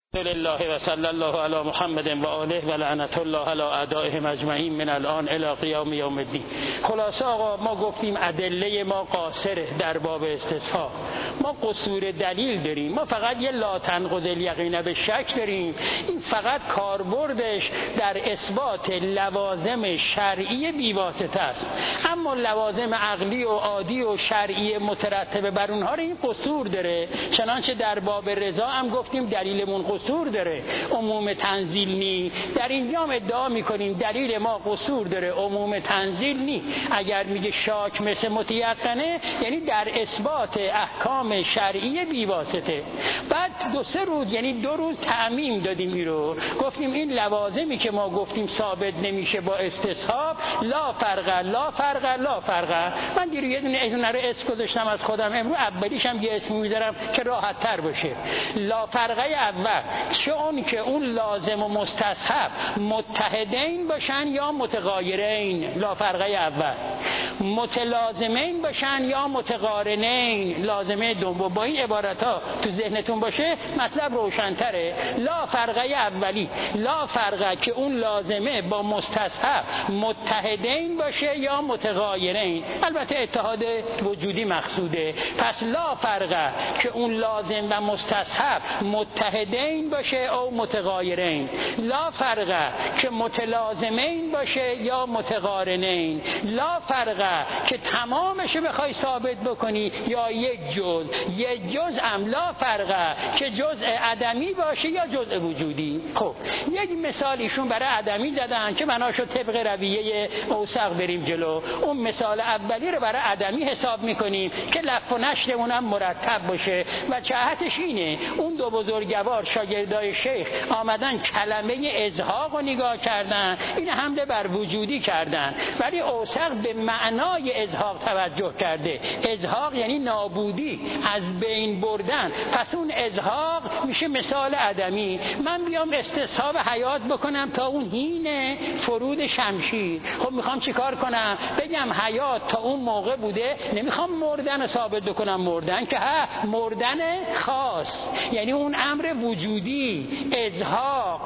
لله و صلی الله علی محمد و آله و لعنت الله علی اعدائهم اجمعین من الان الی قیام یوم الدین. خلاصه آقا ما گفتیم ادله ما قاصره در باب استصحاب. ما قصور دلیل داریم، ما فقط یه لا تنقض الیقین به شک داریم. این فقط کاربردش در اثبات لوازم شرعی بیواسطه است، اما لوازم عقلی و عادی و شرعی مترتب بر اونها رو این قصور داره. چنانچه در باب رضا هم گفتیم دلیلمون قصور داره، عموم تنزیل نی. در اینجا هم ادعا میکنیم دلیل ما قصور داره، عموم تنزیل نی. اگر میگه شاک مثل متیقنه یعنی در اثبات احکام شرعی بیواسطه. بعد دو روز تعمیم دادیم این رو، گفتیم این لوازمی که ما گفتیم ثابت نمیشه با استصحاب، لا فرق لا فرق لا فرق. من دیروز یه دونه رو اسم گذاشتم از خودم، امروز اولیش هم یه اسم میذارم که راحت تر باشه. لا فرقه اول چون که اون لازم و مستصحب متحدین باشن یا متغایرین، لا فرقه اول. متلازمین باشن یا متقارنین، لازمه دوم. با این عبارت ها تو ذهنتون باشه مطلب روشن‌تره. لا فرقه اولی، لا فرقه که اون لازمه با مستصحب متحدین باشه یا متغایرین، البته اتحاد وجودی مقصوده. پس لا فرقه که اون لازم و مستصحب متحدین باشه او متغایرین، لا فرقه که متلازمین باشه یا متقارنین، لا فرقه که تمامش بخوای ثابت بکنی یا یک جزء ام، لا فرقه که جزء عدمی باشه یا جزء وجودی. خب یک مثال ایشون برای عدمی زدن که بناشو طبق رویه اوسق بریم جلو. اون مثال اولی رو برای عدمی حساب میکنیم که لف و نشرمون هم مرتب باشه و جهتش اینه اون دو بزرگوار شاگردای شیخ آمدن کلمه ازهاق رو نگاه کردن، این حمله بر وجودی کردن، ولی اوسق به معنای ازهاق توجه کرده. ازهاق یعنی نابودی، از بین بردن. پس اون ازهاق میشه مثال عدمی. من بیام استصحاب حیات بکنم تا اون هین فرود شمشیر، خب میخوام چیکار کنم؟ بگم حیات تا اون موقع بوده، نمیخوام مردن رو ثابت بکنم. مردن که مردن خاص، یعنی اون امر وجودی. ازهاق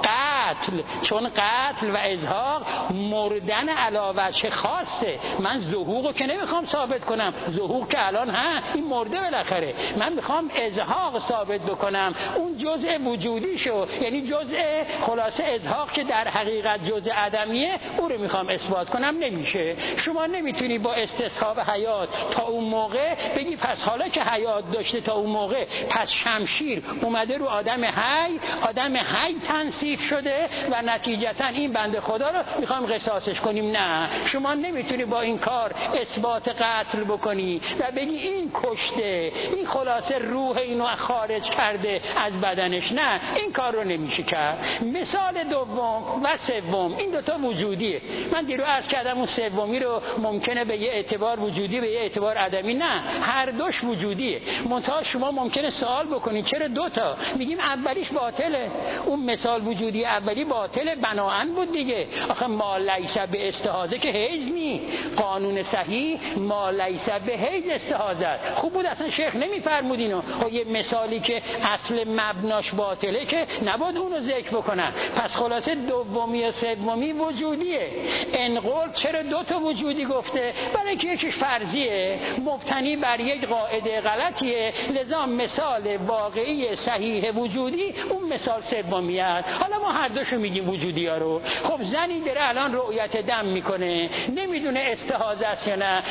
قتل، چون قتل و ازهاق مردن علاوه چه خاصه. من زهوق رو که نمیخوام ثابت کنم، زهوق که الان این مرده بالاخره. من میخوام ازهاق ثابت بکنم، اون جزء وجودی شو، یعنی جزء خلاصه ازهاق که در حقیقت جزء عدمیه، او رو میخوام اثبات کنم. نمیشه. شما نمیتونی با استصحاب حیات تا اون موقع بگی پس حالا که حیات داشته تا اون موقع، پس شمشیر اومده رو آدم حی، آدم حی تنصیف شده و نتیجتا این بنده خدا رو میخوام قصاصش کنیم. نه، شما نمیتونی با این کار اثبات قتل بکنی و بگی این کشته، این خلاصه روح اینو خارج کرده از بدنش. نه، این کار رو نمیشه کرد. مثال دوم و سوم، این دوتا وجودیه. من دیرو عرض کردم اون سومی رو ممکنه به یه اعتبار وجودی به یه اعتبار عدمی. نه، هر دوش وجودیه. منتها شما ممکنه سوال بکنید چرا دوتا؟ میگیم اولیش باطله، اون مثال وجودی اولی باطله، بناهن بود دیگه. آخه ما لیس به استحاضه که حیز نی، قانون صحیح ما لیس به حیز استحاضه. خوب بود اصلا شیخ نمیفرمود اینو. خب یه مثالی که اصل مبناش باطله که نبود اونو ذکر بکنن. پس خلاصه دومی و سومی وجودیه. انقل چرا دوتا وجودی گفته؟ برای که یکیش فرضیه، مبتنی بر یک قاعده غلطیه، لذا مثال واقعی صحیح وجودی اون مثال سومیه. حالا ما هر دوشو میگیم وجودی ها رو. خب زنی داره الان رؤیت دم میکنه، نمیدونه استحاضه است یا نه،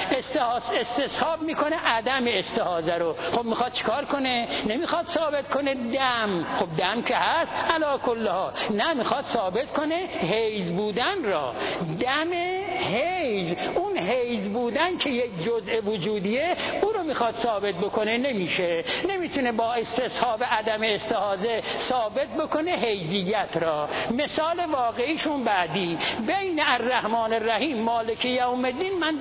استصحاب میکنه عدم استحاضه رو. خب میخواد چیکار کنه؟ نمیخواد ثابت کنه دم، خب دم که هست علا کلها، نه میخواد ثابت کنه حیض بودن را. دم حیض، اون حیض بودن که یک جزء وجودیه، او رو میخواد ثابت بکنه. نمیشه، نمیتونه با استصحاب عدم استحاضه ثابت بکنه حیضیت را. مثال واقعیشون بعدی، بین الرحمن الرحیم مالک یوم الدین من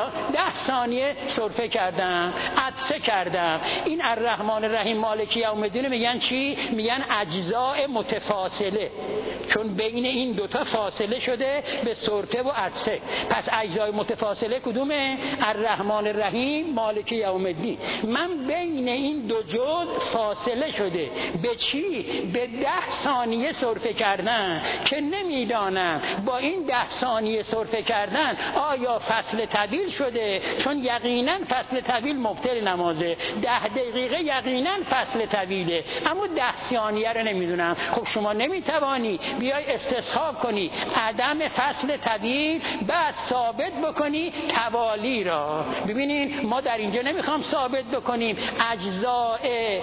10 ثانیه صرفه کردم، عطسه کردم. این الرحمن الرحیم مالک یوم الدین میگن چی؟ میگن اجزاء متفاصله، چون بین این دوتا فاصله شده به صرفه و عطسه. پس اجزای متفاصله کدومه؟ الرحمن الرحیم مالک یوم یوم الدین. من بین این دو جزء فاصله شده. به چی؟ به 10 ثانیه سرفه کردن که نمیدانم با این 10 ثانیه سرفه کردن آیا فصل طویل شده، چون یقینا فصل طویل مبطل نمازه. 10 دقیقه یقینا فصل طویله، اما 10 ثانیه رو نمیدونم. خب شما نمیتوانی بیای استصحاب کنی عدم فصل طویل بعد ثابت بکنی توالی را. ببینین ما در اینجا نمیخوام ثابت بکنیم اجزاء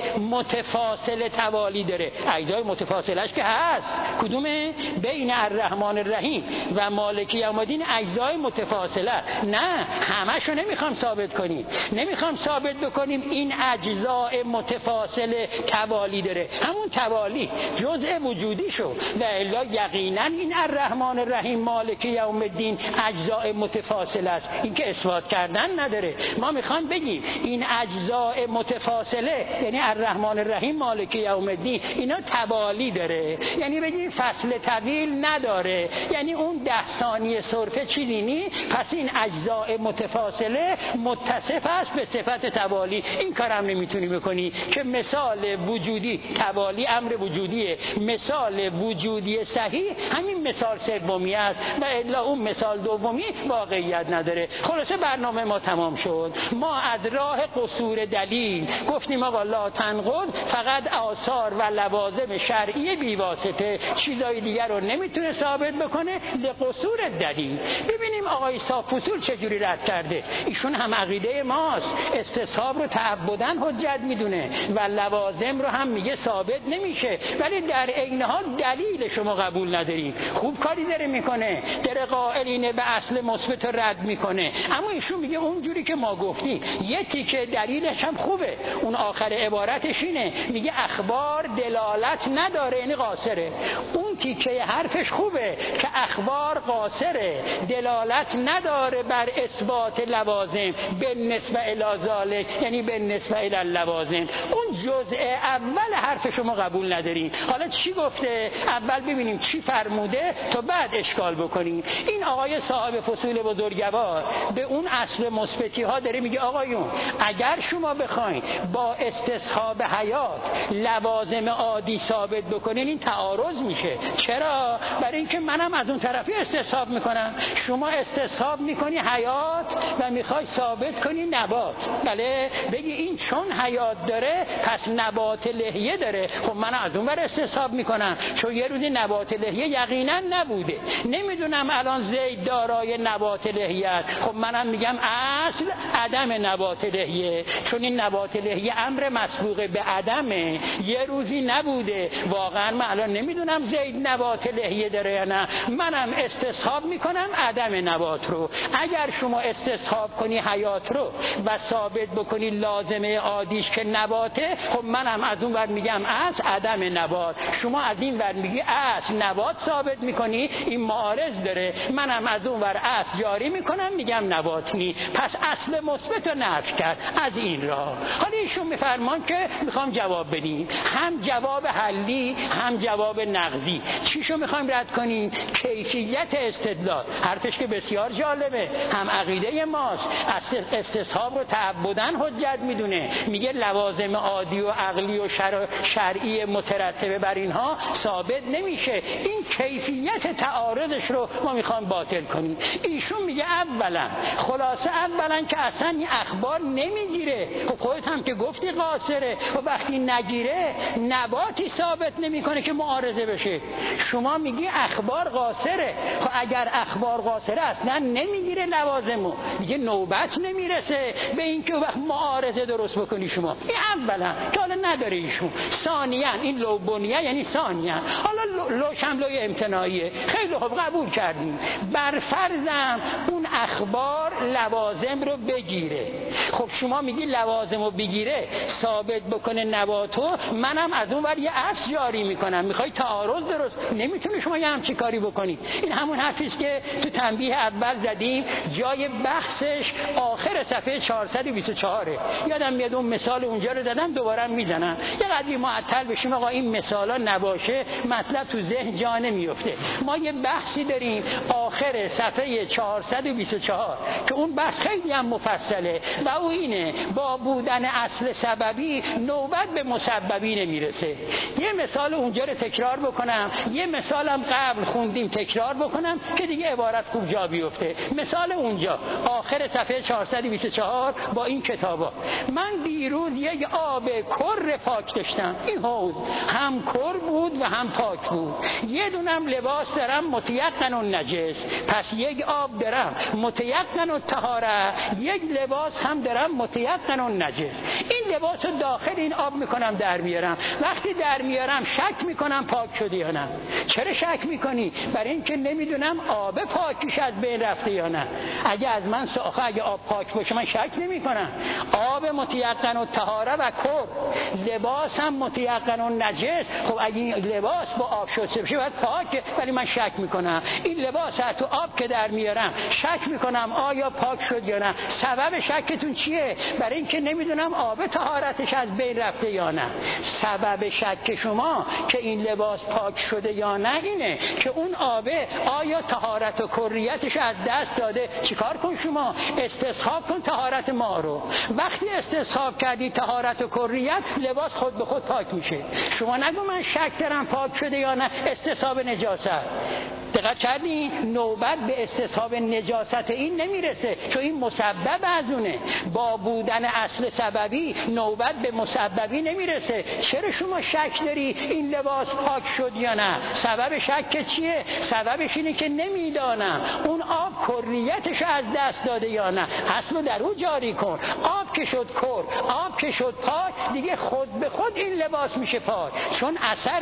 متفاصل توالی داره. اجزای متفاصلش که هست، کدومه؟ بین الرحمن الرحیم و مالک یوم الدین اجزای متفاصله. نه، همشو نمیخوام ثابت کنیم. نمیخوام ثابت بکنیم این اجزاء متفاصل توالی داره. همون توالی جزء وجودی شو و الا یقینا این الرحمن الرحیم مالک یوم الدین اجزاء متفاصله است. این که اثبات کردن نداره. ما میخوام بگیم این اجزاء متفاصله یعنی الرحمن الرحیم مالک یوم الدین اینا توالی داره، یعنی بگیم فصل طویل نداره، یعنی اون 10 ثانیه سرفه چیزی نی. پس این اجزاء متفاصله متصف است به صفت توالی. این کارم نمیتونی بکنی که مثال وجودی توالی امر وجودیه، مثال وجودی صحیح همین مثال سومی است و الا اون مثال دومی واقعیت نداره. خلاصه برنامه ما تمام شد. ما از راه قصور دلیل گفتیم آقا لا تنقض فقط آثار و لوازم شرعی بیواسطه، چیزای دیگر رو نمیتونه ثابت بکنه لقصور دلیل. ببینیم آقای صاف‌الصول چجوری رد کرده. ایشون هم عقیده ماست، استصحاب رو تعبداً حجت میدونه و لوازم رو هم میگه ثابت نمیشه، ولی در عین حال دلیل شما قبول نداریم. خوب کاری داره میکنه، داره قائلین به اصل مثبت رد میکنه، اما ایشون میگه اونجوری که ما گفتیم یکی که دلیلش هم خوبه. اون آخر عبارتش اینه، میگه اخبار دلالت نداره یعنی قاصره. اون تیکه حرفش خوبه که اخبار قاصره، دلالت نداره بر اثبات لوازم به نسبت الی ذالک یعنی به نسبت الی اللوازم. اون جزء اول حرف شما قبول ندارین. حالا چی گفته؟ اول ببینیم چی فرموده تا بعد اشکال بکنیم. این آقای صاحب فصول بزرگوار به اون اصل مثبتی ها داره میگه آقایون اگر شما بخواید با استصحاب حیات لوازم عادی ثابت بکنین این تعارض میشه. چرا؟ برای اینکه منم از اون طرفی استصحاب میکنم، شما استصحاب میکنی حیات و میخوای ثابت کنی نبات. بله، بگی این چون حیات داره پس نبات لحیه داره. خب من از اون ور استصحاب میکنم چون یه روزی نبات لحیه یقینا نبوده، نمیدونم الان زید دارای نبات لحیه است. خب منم میگم اصل عدم نبات لحیه، چون این نبات لحیه امر مسبوق به عدمه، یه روزی نبوده. واقعا من الان نمیدونم زید نبات لحیه داره یا نه، منم استصحاب میکنم عدم نبات رو. اگر شما استصحاب کنی حیات رو و ثابت بکنی لازمه عادیش که نباته، خب منم از اون ور میگم اصل عدم نبات، شما از این ور میگی اصل نبات ثابت میکنی، این معارض داره. منم از اون ور اصل جاری میکنم میگم نبات نی، پس اصل مثبت رو نفی کرد. از این راه حالا ایشون میفرمان که میخوام جواب بدیم، هم جواب حلی هم جواب نقضی. چیشو میخوایم رد کنیم؟ کیفیت استدلال. حرفش که بسیار جالبه، هم عقیده ماست، استصحاب رو تعبداً حجت میدونه، میگه لوازم عادی و عقلی و شرعی مترتبه بر اینها ثابت نمیشه. این کیفیت تعارضش رو ما میخوام باطل کنیم. ایشون میگه خلاصه اولا که اصلا این اخبار نمیگیره. خب خودت هم که گفتی قاصره، و وقتی نگیره نباتی ثابت نمیکنه که معارضه بشه. شما میگی اخبار قاصره، خب اگر اخبار قاصره اصلا نمیگیره لوازمو، دیگه نوبت نمیرسه به اینکه وقت معارضه درست بکنی شما. این اولا که حالا نداره ایشون. ثانیا این لوبونیه یعنی ثانیا، حالا لوش هم لوی امتناعیه. خیلی خوب قبول کردیم، بر فرضم اون اخبار لوازم رو بگیره. خب شما میگی لوازم رو بگیره ثابت بکنه نباتو، منم از اون ور یه اصل جاری میکنم، میخوای تعارض درست، نمیتونی شما یه همچی کاری بکنید. این همون حرفیست که تو تنبیه اول زدیم، جای بحثش آخر صفحه 424. یادم میاد اون مثال اونجا رو زدم، دوباره میزنم. یه قدری معطل بشیم آقا این مثالا نباشه، مطلب تو ذهن جا نمیفته. ما یه بحثی داریم آخر صفحه 424 که اون بحث خیلی هم مفصله و او اینه: با بودن اصل سببی نوبت به مسببی نمیرسه. یه مثال اونجا رو تکرار بکنم، یه مثالم قبل خوندیم تکرار بکنم که دیگه عبارت خوب جا بیفته. مثال اونجا آخر صفحه 424 با این کتابا: من دیروز یک آب کر پاک داشتم. این حوض هم کر بود و هم پاک بود. یه دونم لباس دارم متیقن و نجس، پس یک آب دارم متیقن و طهاره، یک لباس هم دارم متیقن و نجس. این لباس رو داخل این آب میکنم در میارم، وقتی در میارم شک میکنم پاک شده یا نه. چرا شک میکنی؟ برای اینکه نمیدونم آب پاکیش از بین رفته یا نه. اگه آب پاک باشه من شک نمیکنم. آب متیقن و طهاره و کر، لباس هم متیقن و نجس. خب اگه این لباس با آب شسته بشه باید پاکه، ولی من شک میکنم. این لباس تو آب که در میارم شک میکنم آیا پاک شد یا نه. سبب شکتون چیه؟ برای اینکه نمیدونم آب طهارتش از بین رفته یا نه. سبب شک شما که این لباس پاک شده یا نه اینه که اون آبه آیا طهارت و کریتش از دست داده. چیکار کن شما؟ استصحاب کن طهارت ما رو. وقتی استصحاب کردی طهارت و کریت، لباس خود به خود پاک میشه. شما نگو من شک دارم پاک شده یا نه. استصحاب نجاست. دقت کردین؟ نوبت به استصحاب نجاست این نمیرسه، چون این مسبب از اونه. با بودن اصل سببی نوبت به مسببی نمیرسه. چرا شما شک داری این لباس پاک شد یا نه؟ سبب شک چیه؟ سببش اینه که نمیدانم اون آب کریتش از دست داده یا نه. اصلو در او جاری کن. آب که شد کر، آب که شد پاک، دیگه خود به خود این لباس میشه پاک، چون اثر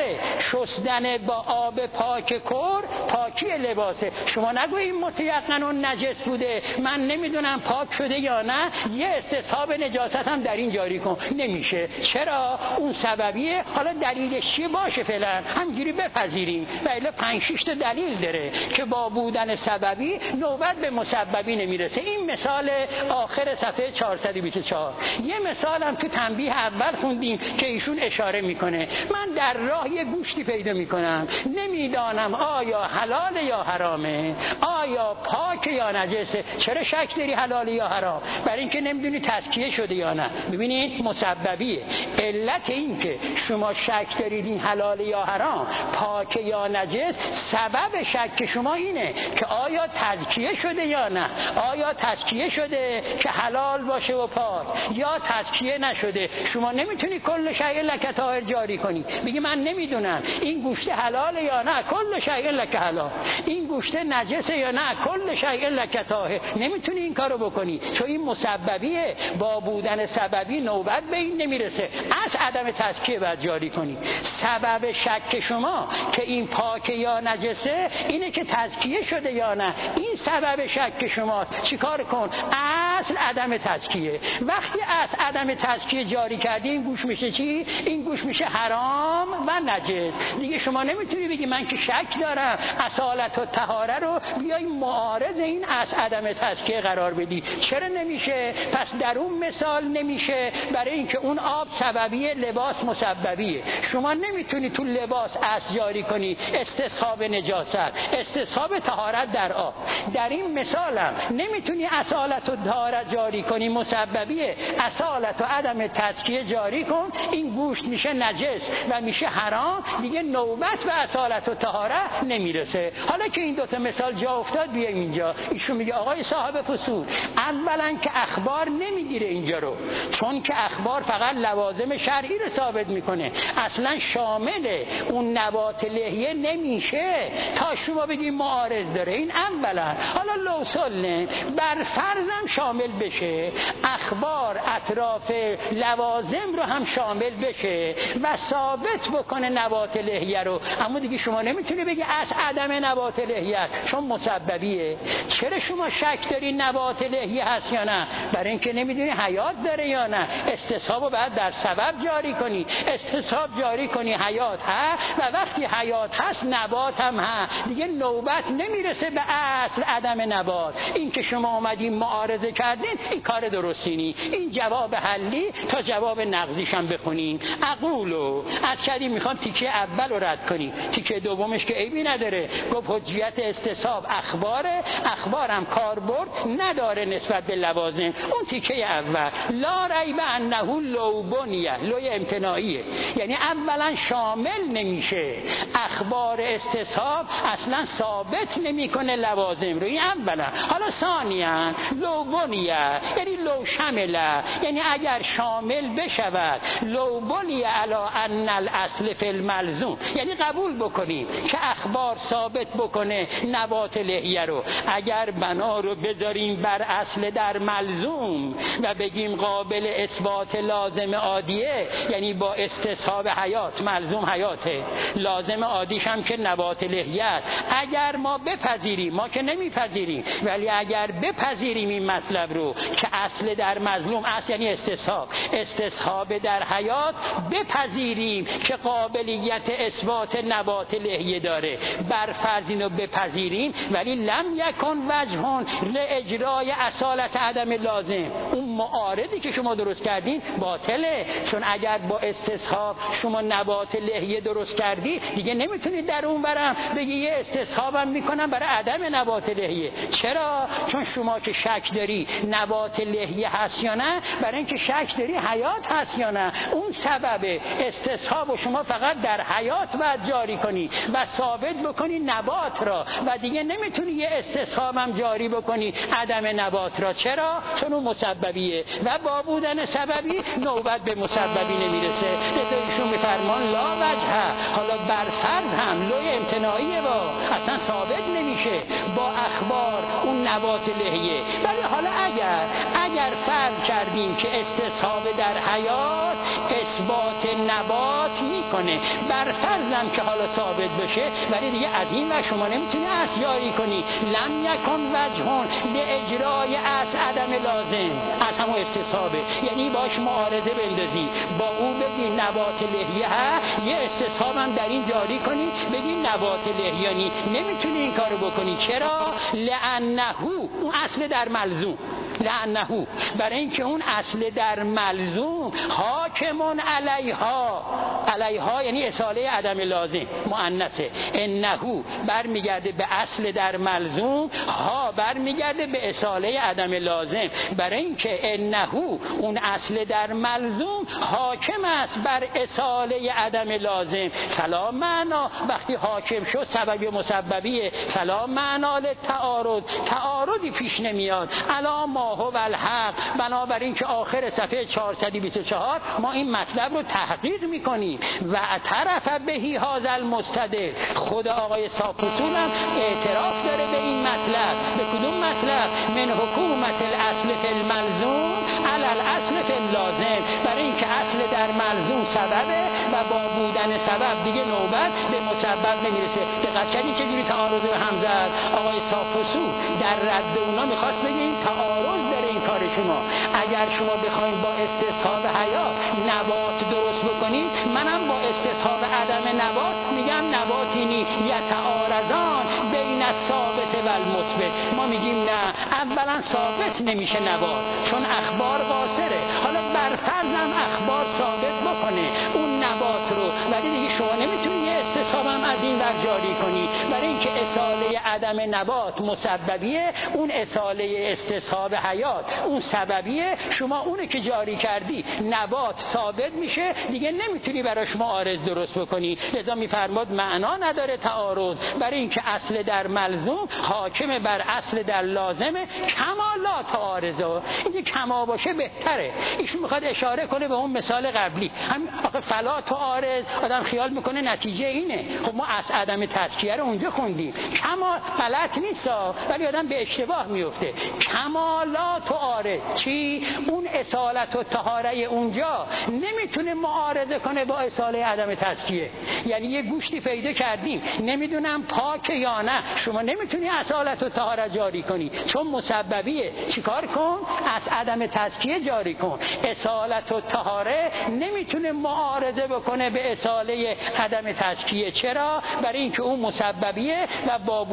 شستن با آب پاک کر پاکی لباسه. شما نگو این متیقن و نجس بوده من نمیدونم پاک شده یا نه، یه استصحاب نجاست هم در این جاری کن. نمیشه. چرا؟ اون سببیه. حالا دلیلش چیه باشه فعلا همینجوری بپذیریم، ولی 5-6 تا دلیل داره که با بودن سببی نوبت به مسببی نمیرسه. این مثال آخر صفحه 424. یه مثال هم تو تنبیه اول خوندیم که ایشون اشاره میکنه: من در راه یه گوشتی پیدا میکنم، نمیدانم آیا حلال یا حرامه، آیا پاک یا نجسه. چرا شک داری حلال یا حرام؟ برای اینکه نمیدونی تزکیه شده یا نه. ببینید مسببیه. علت این که شما شک دارید این حلال یا حرام، پاک یا نجس، سبب شک شما اینه که آیا تزکیه شده یا نه. آیا تزکیه شده که حلال باشه و پاک، یا تزکیه نشده. شما نمیتونی کل شیء لک طاهر جاری کنی، بگی من نمیدونم این گوشت حلال یا نه، کل شیء لک حلال. این گوشت نجسه یا نه، کل شیء لک طاهر. نمیتونی این کارو بکنی، چون این مسببیه. با بودن سببی نوبت به این نمیرسه. از عدم تزکیه باید جاری کنی. سبب شک شما که این پاک یا نجسه اینه که تزکیه شده یا نه. این سبب شک شما. چیکار کن؟ اصل عدم تزکیه. وقتی اصل عدم تزکیه جاری کردی، این گوش میشه چی؟ این گوش میشه حرام و نجس. دیگه شما نمیتونی بگی من که شک دارم اصالت و طهاره رو بیای معارض این اصل عدم تزکیه قرار بدی. چرا نمیشه؟ پس در اون مثال نمیشه، برای اینکه اون آب سببیه، لباس مسببیه. شما نمیتونی تو لباس اصل جاری کنی استصحاب نجاست، استصحاب طهارت در آب. در این مثالم نمیتونی اصالت و طهارت جاری کنی، مسببیه. اصالت و عدم تزکیه جاری کن، این گوشت میشه نجس و میشه حرام، دیگه نوبت به اصالت و طهارت نمیرسه. حالا که این دوتا مثال جا افتاد، بیایم اینجا. ایشون میگه آقای صاحب فصول، اولا که اخبار نمیگیره اینجا رو، چون که اخبار فقط لوازم شرعی رو ثابت میکنه، اصلا شامل اون نبات لحیه نمیشه تا شما بگید معارض داره. این اولا. حالا لوسل بر فرضم شامل بشه، اخبار اطراف لوازم رو هم شامل بشه و ثابت بکنه نبات لحیه رو، اما دیگه شما نمیتونی بگی از عدم نبات لحیه چون مسببیه. چرا شما شک داری نبات لحیه هست یا نه؟ برای اینکه نمیدونی حیات داره یا نه. استصحابو بعد در سبب جاری کنی، استصحاب جاری کنی حیات هست و وقتی حیات هست نبات هم هست، دیگه نوبت نمیرسه به اصل عدم نبات. این که شما اومدین معارضه کردین این کار درستی نی. این جواب حلی تا جواب نقضیش هم بخونین. اقولو از کردیم میخوام تیکه اول رو رد کنی، تیکه دومش که عیبی نداره. گفت حجیت استصحاب اخبارم کاربرد نداره نسبت به لوازم. اون تیکه اول لا ریب انه لو بنیه، لوی امتناعیه، یعنی اولا شامل نمیشه. اخبار استصحاب اصلا ثابت نمیکنه لوازم رو، این اولا. حالا ثانیاً لو بنیه یعنی لو شمله، یعنی اگر شامل بشود لو بنیه علی ان الاصل فی الملزوم، یعنی قبول بکنیم که اخبار ثابت بکنه نبات لحیه رو. اگر بنا رو بذاریم بر اصل در ملزوم و بگیم قابل اثبات لازم عادیه، یعنی با استصحاب حیات، ملزوم حیاته، لازم عادیش هم که نبات لحیه است. اگر ما بپذیریم، ما که نمیپذیریم، ولی اگر بپذیریم این مطلب رو که اصل در مظلوم، اصل یعنی استصحاب در حیات، بپذیریم که قابلیت اثبات نبات لحیه داره، بر فرض اینو بپذیریم، ولی لم یکن وجهون لاجرای اصالت عدم لازم. اون معارضی که شما درست کردین باطله، چون اگر با استصحاب شما نبات لحیه درست کردی، دیگه نمیتونید در اون برم بگی یه استصحابم میکنم برای عدم نبات لحیه. چرا؟ چون شما که شک داری نبات لحیه هست یا نه، برای اینکه شک داری حیات هست یا نه، اون سبب استصحاب و شما فقط در حیات باید جاری کنی و ثابت بکنی نبات را، و دیگه نمیتونی یه استصحابم جاری بکنی عدم نبات را. چرا؟ چون اون مسببیه و با بودن سببی نوبت به مسببی نمیرسه. لذا ایشون میفرمان لا وجه. حالا برفرض هم لوی امتناعیه، با اصلا ثابت نمیشه با اخبار اون نبات لحیه. ولی حالا اگر فرض کردیم که استصحاب در حیات اثبات نبات میکنه، برفرضم که حالا ثابت بشه، ولی دیگه از این و شما نمیتونی اصل جاری کنی. لم یکن وجهون لاجرای اصل عدم لازم، از همون استصحابه، یعنی باش معارضه بندازی، با او بگی نبات لحیه ها، یه استصحابم در این جاری کنی، بگی نبات لحیانی. نمیتونی این کارو بکنی. چرا؟ لانه اون اصل در ملزوم، لانه برای اینکه اون اصل در ملزوم حاکمون علیها یعنی اصاله عدم لازم، مؤنثه. انه برمیگرده به اصل در ملزوم، ها برمیگرده به اصاله عدم لازم. برای اینکه انه اون اصل در ملزوم حاکم است بر اصاله عدم لازم. فلا معنا، وقتی حاکم شد سبب و مسببیه، فلا معنا تعارضی پیش نمیاد. الا ما هو الحق. بنابراین که آخر صفحه 424 ما این مطلب رو تحقیق میکنیم و اعترف بهی هذا المستدل. خود آقای ساپوسون هم اعتراف داره به این مطلب. به کدوم مطلب؟ من حکومت الاصل فی الملزوم علی الاصل فی اللازم. برای اینکه اصل در ملزوم سببه و با بودن سبب دیگه نوبت به مسبب نمیرسه. دقت کردین چجوری تعارض به هم زد آقای ساپوسون؟ در رد اونا میخواست بگه این تعارض داره این کار شما. اگر شما بخواید با استصحاب حیات نبات درست بکنید، منم با استصحاب عدم نبات میگم نباتی نی یتعارضان بین الثابت و المثبت. ما میگیم نه، اولا ثابت نمیشه نبات چون اخبار قاصره. حالا برفرضم اخبار ثابت بکنه اون نبات رو، ولی دیگه شما نمیتونی یه استصحابم از این ور جاری کنی، برای اینکه اصاله عدم نبات مسببیه، اون اصاله استصحاب حیات اون سببیه. شما اونو که جاری کردی نبات ثابت میشه، دیگه نمیتونی براش معارض درست بکنی. لذا میفرماد معنا نداره تعارض، برای اینکه اصل در ملزوم حاکم بر اصل در لازمه. کما لا تعارضه، اینکه کما باشه بهتره. ایشون میخواد اشاره کنه به اون مثال قبلی. همین آخه فلا تعارض، آدم خیال میکنه نتیجه اینه. خب ما از عدم تزکیه رو اونجا خوندیم، کما غلط نیست ولی آدم به اشتباه میفته. کما لا تعارض چی؟ اون اصالت و طهاره اونجا نمیتونه معارضه کنه با اصاله عدم تزکیه. یعنی یه گوشتی پیدا کردیم نمیدونم پاک یا نه، شما نمیتونی اصالت و طهاره جاری کنی چون مسببیه. چیکار کن؟ از عدم تزکیه جاری کن. اصالت و طهاره نمیتونه معارضه بکنه به اصاله عدم تزکیه. چرا؟ برای اینکه اون مسببیه و با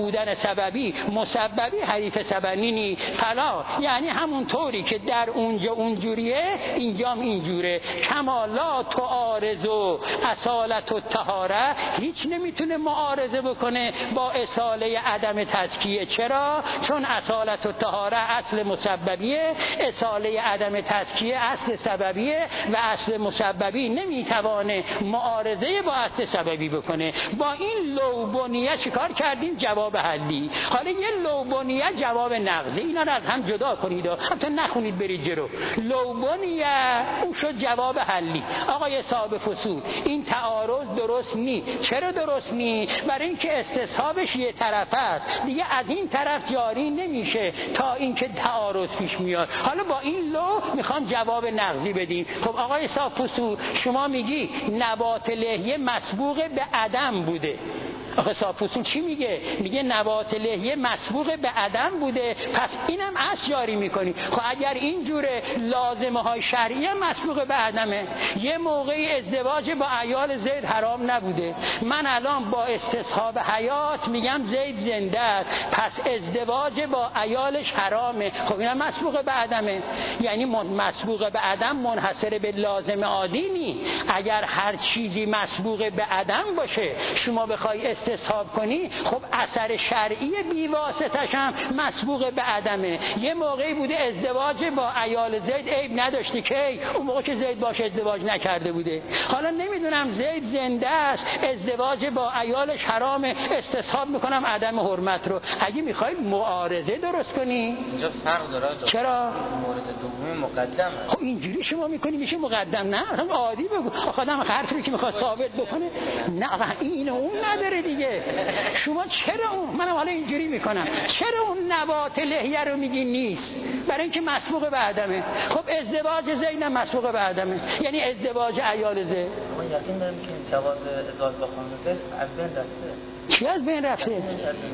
بودن سببی مسببی حریف سببی نی فلا، یعنی همون طوری که در اونجا اونجوریه اینجام اینجوره. کمالات و عارض و اصالت و طهاره هیچ نمیتونه معارضه بکنه با اصاله عدم تزکیه. چرا؟ چون اصالت و طهاره اصل مسببیه، اصاله عدم تزکیه اصل سببیه و اصل مسببی نمیتوانه معارضه با اصل سببی بکنه. با این لوبونیه چیکار کردیم؟ جواب حلی. حالا یه لوبونیه جواب نقضی، اینا رو از هم جدا کنید، حتی نخونید برید جلو. لوبونیه اون شد جواب حلی. آقای صاحب فصول این تعارض درست نی. چرا درست نی؟ برای اینکه استصحابش یه طرف است دیگه، از این طرف جاری نمیشه تا اینکه تعارض پیش میاد. حالا با این لو میخوام جواب نقضی بدیم. خب آقای صاحب فصول شما میگی نبات لحیه مسبوق به عدم بوده. آخه صاحب فصول چی میگه؟ میگه نبات لحیه مسبوق به عدم بوده، پس اینم اصل جاری میکنی. خب اگر اینجوره لازمه های شرعی مسبوق به عدمه. یه موقعی ازدواج با عیال زید حرام نبوده، من الان با استصحاب حیات میگم زید زنده است، پس ازدواج با عیالش حرامه. خب اینم مسبوق به عدمه. یعنی مسبوق به عدم منحصر به لازم عادی نی. اگر هر چیزی مسبوق به عدم باشه شما بخوای استصحاب کنی، خب اثر شرعی بیواسطش هم مسبوق به عدمه. یه موقعی بوده ازدواج با عیال زید عیب نداشته، که اون موقع که زید باشه ازدواج نکرده بوده. حالا نمیدونم زید زنده است ازدواج با عیالش حرامه، استصحاب میکنم عدم حرمت رو. اگه میخوای معارضه درست کنی اینجا فرق داره. چرا؟ مورد دومی مقدم. خب اینجوری شما میکنی میشه مقدم. نه اصلا عادی بگو. آدم حرفی که میخواد ثابت بکنه نه این اون نداره دیگه. شما چرا اون، منم حالا اینجوری میکنم، چرا اون نبات لحیه رو میگی نیست؟ برای اینکه مسبوق به عدمه. خب ازدواج زید مسبوق به عدمه، یعنی ازدواج عیال زید. ما یقین داریم که جواز ازدواج با خانم زید از بین رفته. چی از بین رفته؟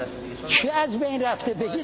چی از بین رفته؟ بگید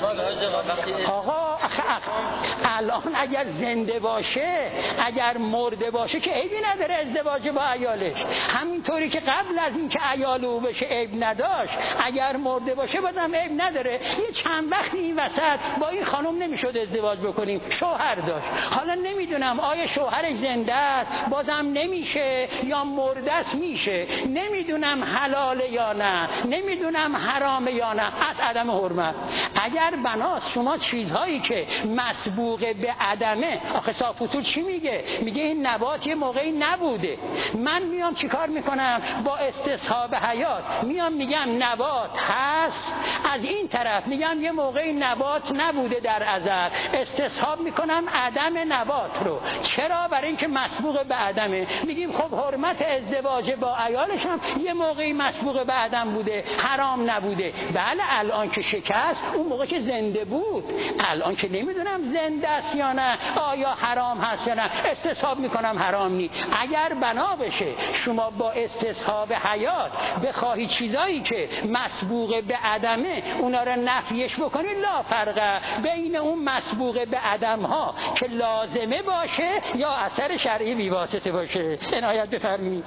آقا الان اگر زنده باشه، اگر مرده باشه که عیبی نداره ازدواج با عیالش. همینطوری که قبل از این که عیال او بشه عیب نداشت، اگر مرده باشه بازم عیب نداره. یه چند وقتی این وسط با این خانم نمیشد ازدواج بکنیم، شوهر داشت. حالا نمیدونم آیا شوهرش زنده است بازم نمیشه یا مرده است میشه، نمیدونم حلاله یا نه، نمیدونم حرامه یا نه، از عدم حرمت. اگر بناست شما چیزهایی که مسبوق به عدمه، آخه صاحب فصول چی میگه؟ میگه این نبات یه موقعی نبوده، من میام چیکار میکنم؟ با استصحاب حیات میام میگم نبات هست، از این طرف میگم یه موقعی نبات نبوده در ازل، استصحاب میکنم عدم نبات رو. چرا؟ برای اینکه مسبوق به عدمه. میگیم خب حرمت ازدواج با عیالش هم یه موقعی مسبوق به عدم بوده، حرام نبوده. بله الان که شکست، اون موقع که زنده بود. الان که نمیدونم زنده است یا نه، آیا حرام هست یا نه، استصحاب میکنم حرام نی. اگر بنا بشه شما با استصحاب حیات بخواهی چیزایی که مسبوق به عدمه اونا رو نفیش بکنی، لا فرقه بین اون مسبوق به عدم ها که لازمه باشه یا اثر شرعی بیواسطه باشه. عنایت بفرمایید.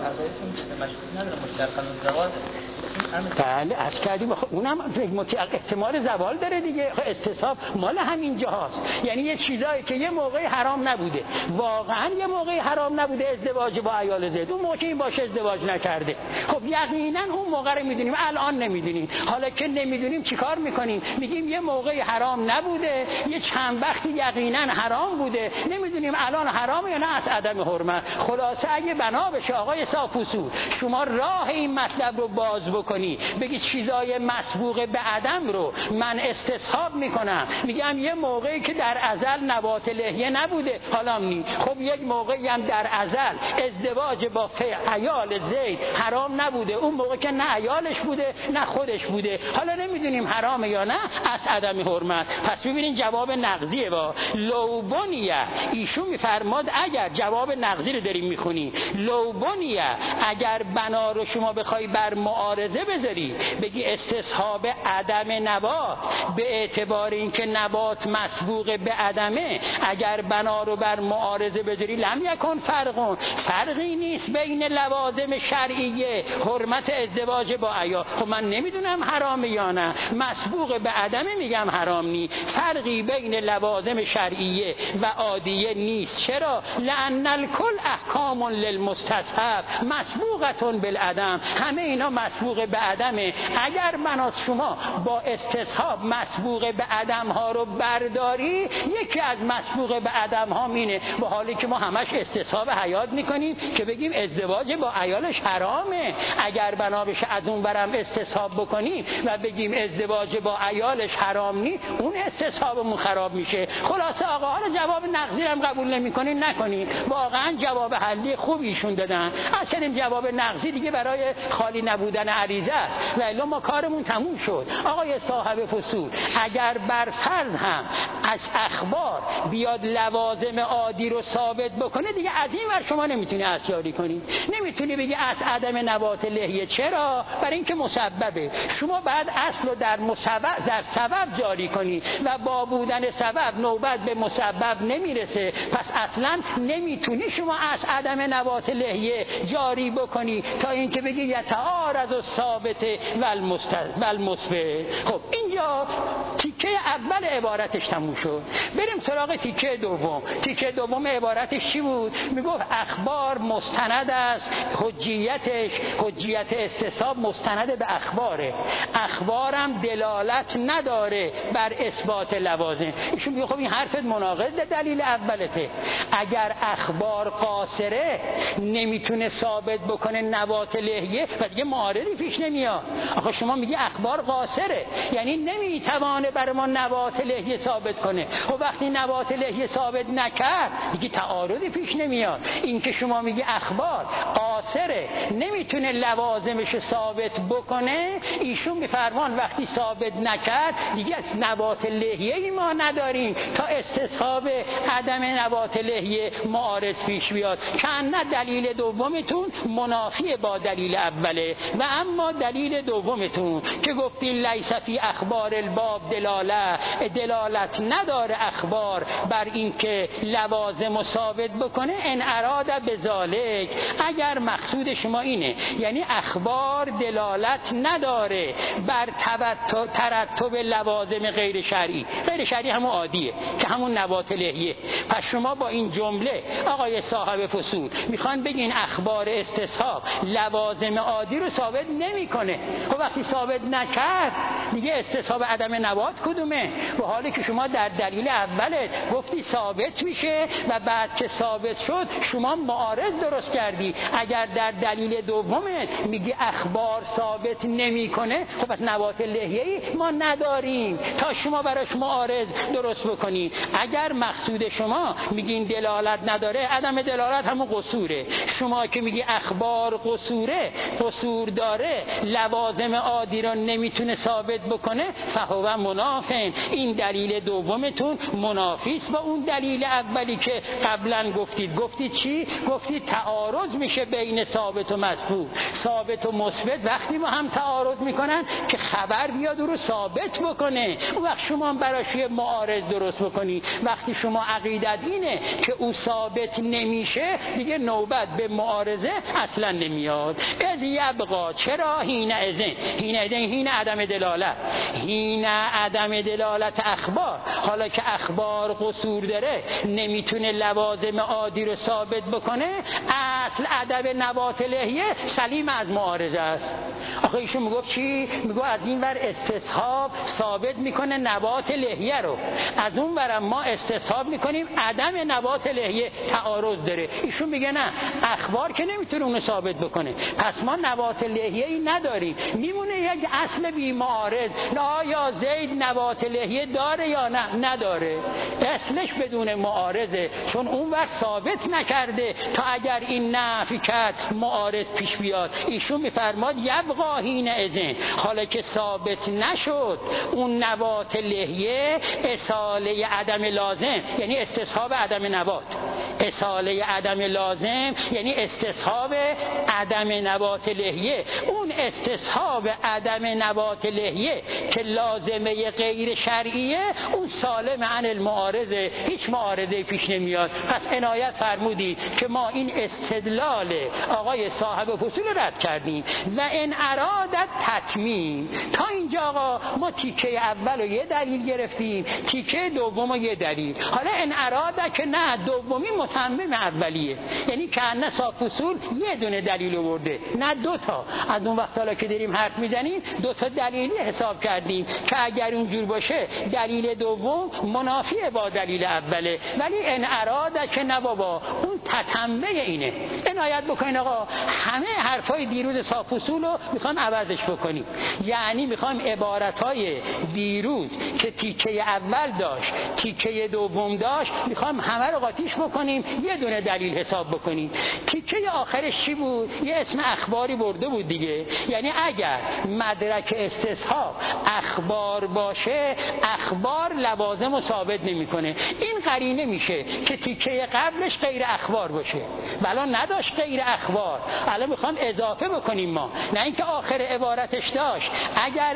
بله از کردیم. اونم احتمال زوال داره دیگه. استصحاب مال همین جاست، یعنی یه چیزایی که یه موقعی حرام نبوده، واقعا یه موقعی حرام نبوده ازدواج با عیال زید، اون موقع این باشه ازدواج نکرده. خب یقینا اون موقع رو میدونیم، الان نمیدونیم. حالا که نمیدونیم چیکار میکنیم؟ میگیم یه موقعی حرام نبوده، یه چند وقتی یقینا حرام بوده، نمیدونیم الان حرامه یا نه، از عدم حرمت. خلاصه اگه بنا بشه آقای صافوسو شما راه این مطلب رو باز بکنی، بگی چیزای مسبوق به عدم رو من استصحاب میکنم، میگم یه موقعی که در ازل نبات لحیه نبوده، حالا نی. خب یک موقعی هم در ازل ازدواج با عیال زید حرام نبوده، اون موقع که نه عیالش بوده نه خودش بوده، حالا نمیدونیم حرامه یا نه، از عدم حرمت. پس ببینین جواب نقضیه. با لوبونیه ایشون میفرماد اگر جواب نقضی رو داریم میخونی، لوبونیه اگر بنا رو شما بخوای بر معارضه معارضه بذاری بگی استصحاب عدم نبات به اعتبار اینکه نبات مسبوق به عدمه، اگر بنا رو بر معارضه بذاری لم یکن فرقی نیست بین لوازم شرعیه حرمت ازدواج با عیا. خب من نمیدونم حرامه یا نه، مسبوق به عدمه میگم حرام نی، فرقی بین لوازم شرعیه و عادیه نیست. چرا؟ لأن الکل احکام للمستصحب مسبوقتون بالعدم، همه اینا مسبوق به عدمه. اگر بنات شما با استصحاب مسبوق به عدم ها رو برداری، یکی از مسبوق به عدم ها مینه، با حالی که ما همش استصحاب حیات میکنیم که بگیم ازدواج با عیالش حرامه. اگر بنا بشه از اون برم استصحاب بکنیم و بگیم ازدواج با عیالش حرام نی، اون استصحابمون خراب میشه. خلاصه آقا حالا جواب نقضی هم قبول نمیکنین نکنین، واقعا جواب حلی خوبی ایشون دادن. اصلا جواب نقضی دیگه برای خالی نبودن عریضه است و الا ما کارمون تموم شد. آقای صاحب فصول، اگر بر فرض هم از اخبار بیاد لوازم عادی رو ثابت بکنه، دیگه از این ور شما نمیتونی اسیاری کنی، نمیتونی بگی از عدم نبات لحیه. چرا؟ برای اینکه مسببه. شما بعد اصل رو در سبب جاری کنی و با بودن سبب نوبت به مسبب نمیرسه، پس اصلا نمیتونی شما از عدم نبات لحیه جاری بکنی تا اینکه بگی یتعارض الثابت و المثبت. خب اینجا تیکه اول عبارتش تموم شد. بریم سراغ تیکه دوم. تیکه دوم عبارتش چی بود؟ میگفت اخبار مستند است، حجیت استصحاب مستند به اخباره، اخبارم دلالت نداره بر اثبات لوازم. ایشون میگه خب این حرفت مناقض دلیل اولته. اگر اخبار قاصره نمیتونه ثابت بکنه نبات لحیه و دیگه معارضی پیش نمیاد. آخه شما میگی اخبار قاصره یعنی نمیتوانه برای ما نبات لحیه ثابت کنه. و وقتی نبات لحیه ثابت نکرد دیگه تعارضی پیش نمیاد. این که شما میگی اخبار قاصره نمیتونه لوازمش ثابت بکنه، ایشون میفرمان وقتی ثابت نکرد دیگه نبات لحیه ما نداریم تا استصحاب عدم نبات لحیه معارض پیش بیاد. که نه دلیل دومتون منافی با دلیل اوله. و اما دلیل دومتون که گفتین لیس فی اخبار الباب دلالت نداره اخبار بر این که لوازم ثابت بکنه، ان اراد بذالک، اگر مقصود شما اینه یعنی اخبار دلالت نداره بر ترتب لوازم غیر شرعی همون عادیه که همون نبات لحیه، پس شما با این جمله آقای صاحب فصول میخوان بگین اخبار استصحاب لوازم عادی رو ثابت نمیکنه. خب وقتی ثابت نکرد دیگه استصحاب عدم نبات کدومه؟ و حالی که شما در دلیل اولت گفتی ثابت میشه و بعد که ثابت شد شما معارض درست کردی. اگر در دلیل دومت میگی اخبار ثابت نمیکنه، خب پس نبات لحیه‌ای ما نداریم تا شما براش معارض درست بکنی. اگر مقصود شما میگین دلالت نداره، عدم دلالت همون قصوره. شما که میگی اخبار قصور داره لوازم عادی را نمیتونه ثابت بکنه، فهو منافن، این دلیل دومتون منافیست با اون دلیل اولی که قبلا گفتید چی؟ گفتید تعارض میشه بین ثابت و مسبوق. ثابت و مثبت وقتی با هم تعارض میکنن که خبر بیاد او رو ثابت بکنه، اون وقت شما براش یه معارض درست بکنی. وقتی شما عقیدت اینه که او ثابت نمیشه، دیگه نوبت به معارضه اصلا نمیاد. از یبقا، چرا؟ هین عدم دلالت، هین عدم دلالت اخبار. حالا که اخبار قصور داره نمیتونه لوازم عادی رو ثابت بکنه، اصل عدم نبات لحیه سلیم از معارضه است. آخه ایشون میگفت چی؟ میگفت از این ور استصحاب ثابت میکنه نبات لحیه رو، از اون ورم ما استصحاب میکنیم عدم نبات لحیه تعارض داره. ایشون میگه نه، اخبار که نمیتونه اونو ثابت بکنه، پس ما نبات لحیه‌ای نداریم، میمونه یک اصل بی معارض. آیا زید نبات لحیه داره یا نه؟ نداره، اصلش بدون معارضه، چون اون ور ثابت نکرده تا اگر این نفی کرد معارض پیش بیاد. ایشون میفرماد یبقا هین اذن، حالا که ثابت نشد اون نبات لحیه، اصاله عدم لازم یعنی استصحاب عدم نبات، اصاله عدم لازم یعنی استصحاب عدم نبات لحیه. اون استصحاب عدم نبات لحیه که لازمه غیر شرعیه، اون سالم عن المعارضه، هیچ معارضه پیش نمیاد. پس عنایت فرمودید که ما این استدلال آقای صاحب فصول رد کردیم. و ان ارادت تتمیم، تا اینجا آقا ما تیکه اول رو یه دلیل گرفتیم، تیکه دوم رو یه دلیل. حالا ان ارادت که نه، دومی متمم اولیه، یعنی که نه صاحب فصول یه دونه دلیل آورده نه دو تا. از اون وقت حالا که داریم حرف میزنیم دو تا دلیلی حساب کردیم که اگر اونجور باشه دلیل دوم منافی با دلیل اوله. ولی ان ارادت که نه بابا، اون تتمه اینه. عنایت بکنین آقا، همه حرفای دیروز صاحب فصول رو میخوایم عوضش بکنیم. یعنی میخوایم عبارتهای دیروز که تیکه اول داشت تیکه دوم داشت، میخوایم همه رو قاطیش بکنیم، یه دونه دلیل حساب بکنیم. تیکه آخرش چی بود؟ یه اسم اخباری برده بود دیگه. یعنی اگر مدرک استصحاب اخبار باشه، اخبار لوازم رو ثابت نمیکنه. این قرینه میشه که تیکه قبلش غیر اخبار باشه. بلا نداشت غیر اخبار، الان میخوام اضافه بکنیم ما، نه اینکه آخر عبارتش داشت. اگر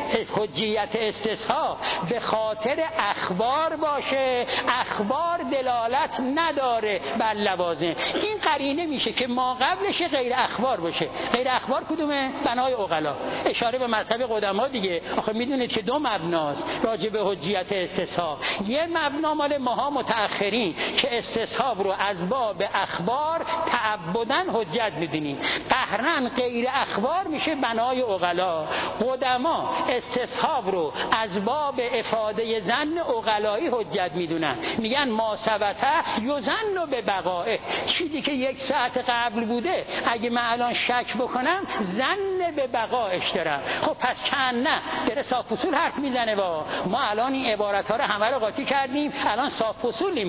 حجیت استصحاب به خاطر اخبار باشه، اخبار دلالت نداره بر لوازم. این قرینه میشه که ما قبلش غیر اخبار باشه. غیر اخبار کدومه؟ بنای عقلا، اشاره به مذهب قدما دیگه. آخه میدونید که دو مبناست راجع به حجیت استصحاب. یه مبنا مال ماها متأخرین که استصحاب رو از باب اخبار تعبداً حجت میدونیم، قهرن غیر اخبار میشه بنای عقلا. قدما استصحاب رو از باب افاده ظن عقلایی حجت میدونن، میگن ما ثبته یظن به بقائه. چیزی که یک ساعت قبل بوده اگه من الان شک بکنم ظن به بقایش دارم. خب پس چند نه داره صاحب فصول حرف میزنه. ما الان این عبارت ها رو همه رو قاطی کردیم، الان صاحب فصولیم.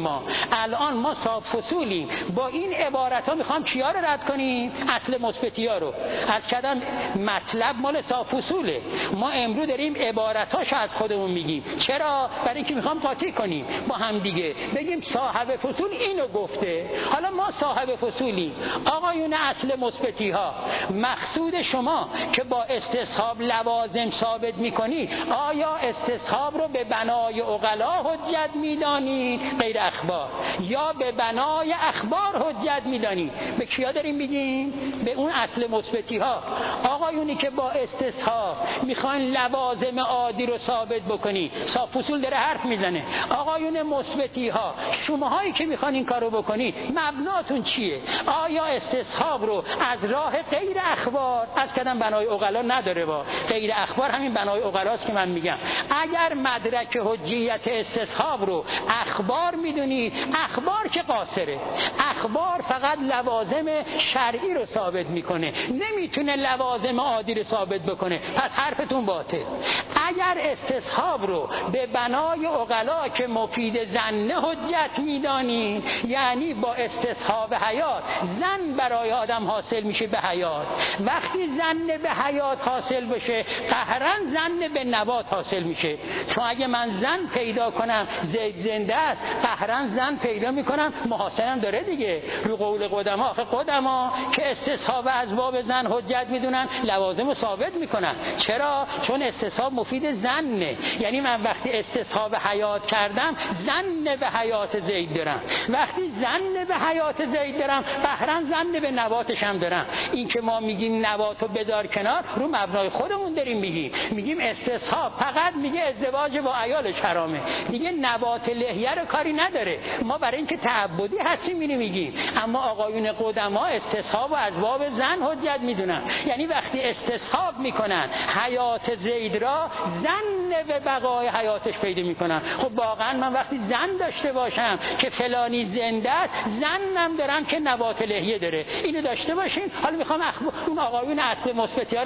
ما صاحب فصولیم. با این عبارت ها میخوام کیا رو رد کنیم؟ اصل مثبتی ها رو. از کدام مطلب مال صاحب فصوله. ما امروز داریم عبارت هاش از خودمون میگیم. چرا؟ برای اینکه میخوام قاطی کنیم با هم دیگه، بگیم صاحب فصول اینو گفته. حالا ما صاحب فصولیم. آقایون اصل مثبتی ها، مقصود شما که با استصحاب لوازم ثابت میکنی، آیا استصحاب رو به بنای عقلا حجت میدانی غیر اخبار، یا به بنای اخبار حجت میدانی؟ به کیا داریم میگیم؟ به اون اصل مثبتی ها. آقایونی که با استصحاب میخوان لوازم عادی رو ثابت بکنی، صاحب فصول داره حرف میزنه. آقایون مثبتی ها، شماهایی که میخوان این کارو بکنی، مبناتون چیه؟ آیا استصحاب رو از راه غیر اخبار، از کدام بنای عقلا نداره، با غیر اخبار همین بنای عقلاست که من میگم. اگر مدرک حجیت استصحاب رو اخبار میدونی، اخبار که قاصره، اخبار فقط لوازم شرعی رو ثابت میکنه، نمیتونه لوازم عادی رو ثابت بکنه. پس حرفتون باطل. اگر استصحاب رو به بنای عقلا که مفید ظن حجت میدانی، یعنی با استصحاب حیات ظن برای آدم حاصل میشه به حیات. وقتی ظن به حیات حاصل بشه، قهرن ظن به نبات حاصل میشه. چون اگه من ظن پیدا کنم زید زنده است، قهرن ظن پیدا میکنم محاسنم داره دیگه. رو قول قدما، قدما که استصحاب از باب ظن حجت میدونن، لوازم رو ثابت میکنن. چرا؟ چون استصحاب مفید ظنه. یعنی من وقتی استصحاب حیات کردم، ظن به حیات زید دارم. وقتی ظن به حیات زید دارم، قهرن ظن به نباتش هم دارم. این که ما میگیم نباتو بذار کنار، رو مبنای خودمون داریم میگیم استصحاب فقط میگه ازدواج با عیالش حرامه، دیگه نبات لحیه رو کاری نداره. ما برای اینکه تعبدی هستیم میگیم. اما آقایون قدما استصحاب از باب ظن حجت میدونن. یعنی وقتی استصحاب میکنن حیات زید را، ظن به بقای حیاتش پیدا میکنن. خب واقعا من وقتی ظن داشته باشم که فلانی زنده است، ظنم دارم که نبات لحیه داره، اینو داشته باشین. حالا میخوام اون آقایون اصل مثبتی ها رو رد کنیم.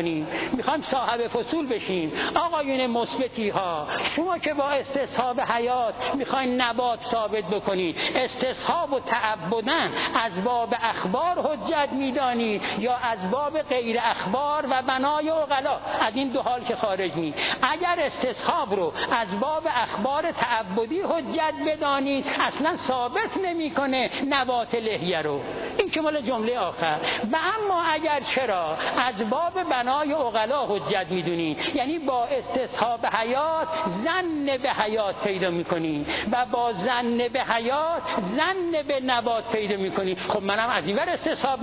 کنیم، میخوایم صاحب فصول بشیم. آقایون مثبتی ها، شما که با استصحاب حیات میخواین نبات ثابت بکنید، استصحاب و تعبدن از باب اخبار حجت میدانید یا از باب غیر اخبار و بنای عقلا؟ از این دو حال که خارج نید. اگر استصحاب رو از باب اخبار تعبدی حجت بدانید، اصلا ثابت نمیکنه نبات لحیه رو. این که مال جمله آخر. و اما اگر چرا از باب بنای عقلا حجت میدونید، یعنی با استصحاب حیات ظن به حیات پیدا میکنید و با ظن به حیات ظن به نبات پیدا میکنید. خب منم از این ور استصحاب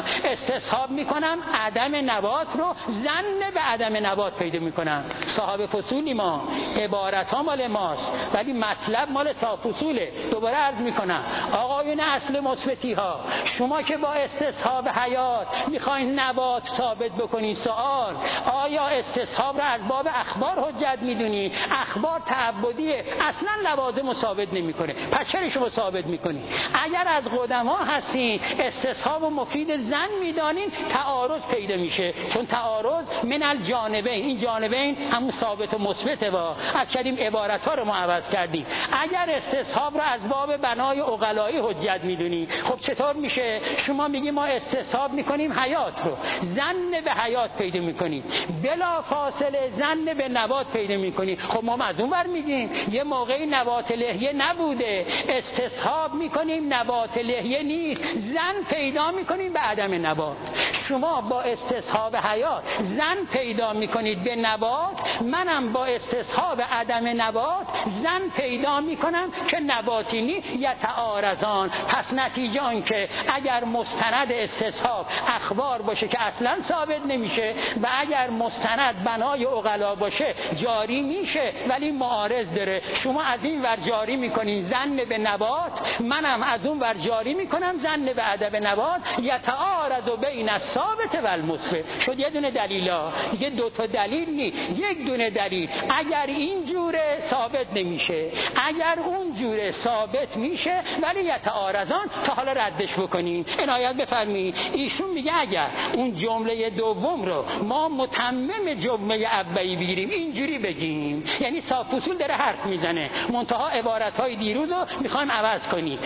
میکنم عدم نبات رو ظن به عدم نبات پیدا میکنم. صاحب فصولی ما، عبارت ها مال ماست ولی مطلب مال صاحب فصوله. دوباره عرض میکنم آقایون اصل مثبتی ها، شما که با استصحاب حیات میخواین نبات ثابت بکنید، سوال آیا استصحاب را از باب اخبار حجت میدونید؟ اخبار تعبدیه، اصلا لوازم ثابت نمیکنه، پس چرا شما ثابت میکنید؟ اگر از قدما هستین استصحاب و مفید ظن میدانین، تعارض پیدا میشه، چون تعارض من الجانبین، این جانبین همون ثابت و مثبته. از کردیم عبارت ها رو ما عوض کردیم. اگر استصحاب را از باب بنای عقلایی حجت میدونی، خب چطور میشه؟ شما میگی ما استصحاب میکنیم حیات رو، ظن به حیات پیدا میکنید، بلا فاصله ظن به نبات پیدا میکنید. خب ما از اون ور میگیم یه موقعی نبات لحیه نبوده، استصحاب میکنیم نبات لحیه نیست، ظن پیدا میکنیم به عدم نبات. شما با استصحاب حیات ظن پیدا میکنید به نبات، منم با استصحاب عدم نبات ظن پیدا میکنم که نباتی نیست. یتعارضان، پس نتیجه آن که اگر مستند استصحاب اخبار باشه که اصلا ثابت نمیشه و اگر مستند بنای عقلا باشه جاری میشه ولی معارض داره. شما از این ور جاری میکنین ظن به نبات، منم از اون ور جاری میکنم ظن به عدم نبات. یتعارض بین الثابت و المثبت. شد یه دونه دلیلا، یه دو تا دلیل نی، یک دونه دلیل. اگر این جوره ثابت نمیشه، اگر اون جوره ثابت میشه، ولی یتعارضان تا حالا ردش بکنین. عنایت بفرمایید. ایشون میگه اگر اون جمله دوم رو ما متمم جمله اولی بگیریم، اینجوری بگیم، یعنی صاحب فصول داره حرف میزنه، منتها عبارت‌های دیروز رو میخوایم عوض کنیم.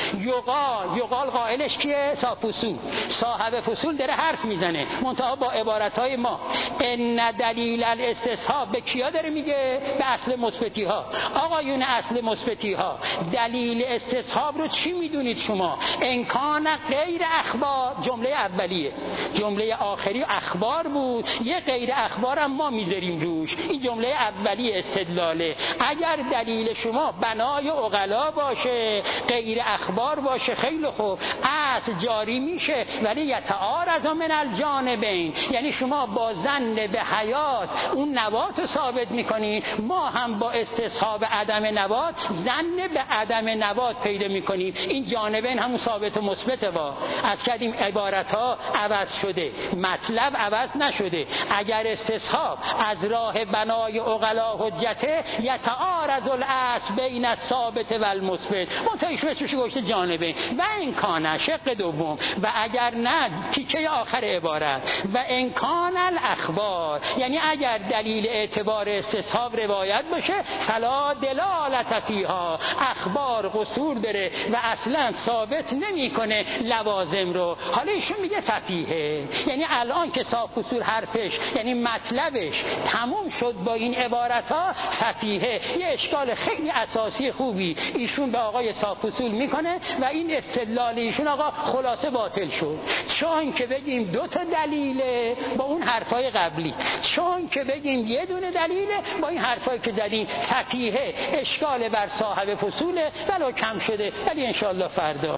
یقال قائلش کیه؟ صاحب فصول. صاحب فصول داره حرف میزنه، منتها با عبارت‌های ما. ان دلیل الاستصحاب به کیا داره میگه؟ به اصل مثبتی ها. آقایون اصل مثبتی ها، دلیل استصحاب رو چی میدونید شما؟ انکان غیر اخبار، جمله اولیه، جمله آخری اخبار بود، یه غیر اخبار هم ما میذاریم روش. این جمله اولی استدلاله. اگر دلیل شما بنای عقلا باشه، غیر اخبار باشه، خیلی خوب، اصل جاری میشه، ولی یتعارض من الجانبین، یعنی شما با ظن به حیات اون نبات رو ثابت میکنی، ما هم با استصحاب عدم نبات ظن به عدم نبات پیدا میکنیم. این جانبین همون ثابت و مثبته. از کردیم عبارت ها عوض شده، مطلب عوض نشده. اگر استصحاب از راه بنای عقلا حجته، یتعارض الاصل بین الثابت و المثبت، منتهیش گوشت جانبین و امکان شق دوم. و اگر نه، تیکه آخر عبارت، و امکان الاخبار، یعنی اگر دلیل اعتبار استصحاب روایت باشه، فلا دلالت فیها، اخبار قصور داره و اصلا ثابت نمیکنه لوازم رو. حالا ایشون میگه فقیهه، یعنی الان که صاحب فصول حرفش یعنی مطلبش تموم شد با این عبارت ها، فقیهه. یه اشکال خیلی اساسی خوبی ایشون به آقای صاحب فصول میکنه و این استدلال ایشون آقا خلاصه باطل شد. چون که بگیم دو تا دلیله با اون حرفای قبلی، چون که بگیم یه دونه دلیله با این حرفایی که زدیم، فقیهه اشکال بر صاحب فصوله، ولو کم شده، ولی انشاءالله فردا